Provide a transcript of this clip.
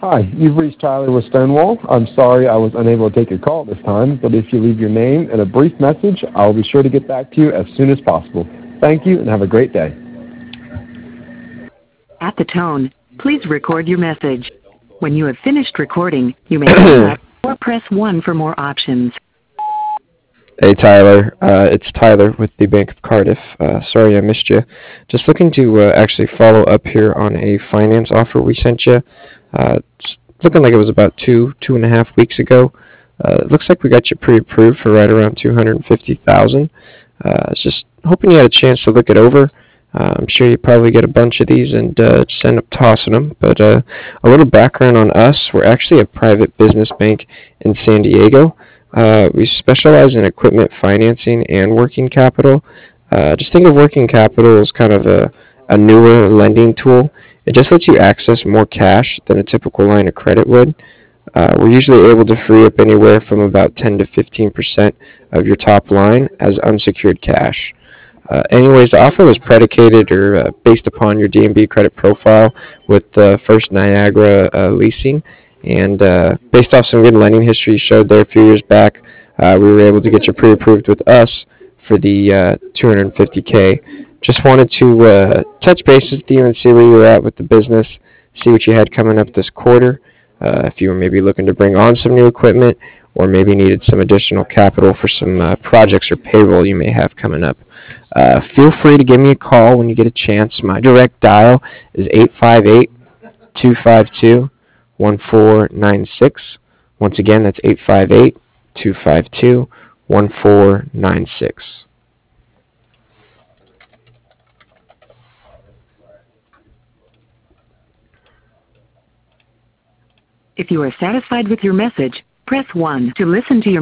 Hi, you've reached Tyler with Stonewall. I'm sorry I was unable to take your call this time, but if you leave your name and a brief message, I'll be sure to get back to you as soon as possible. Thank you and have a great day. At the tone, please record your message. When you have finished recording, you may hang up or press 1 for more options. Hey Tyler, it's Tyler with the Bank of Cardiff. Sorry I missed you. Just looking to actually follow up here on a finance offer we sent you. It's looking like it was about 2.5 weeks ago. It looks like we got you pre-approved for right around 250,000. Just hoping you had a chance to look it over. I'm sure you probably get a bunch of these and just end up tossing them. But a little background on us: we're actually a private business bank in San Diego. We specialize in equipment financing and working capital. Just think of working capital as kind of a newer lending tool. It just lets you access more cash than a typical line of credit would. We're usually able to free up anywhere from about 10 to 15% of your top line as unsecured cash. Anyways, the offer was predicated or based upon your DNB credit profile with First Niagara Leasing, and based off some good lending history you showed there a few years back, we were able to get you pre-approved with us for the 250K. Just wanted to touch base with you and see where you were at with the business, see what you had coming up this quarter, if you were maybe looking to bring on some new equipment, or maybe needed some additional capital for some projects or payroll you may have coming up. Feel free to give me a call when you get a chance. My direct dial is 858-252-1496. Once again, that's 858-252-1496. If you are satisfied with your message, press 1 to listen to your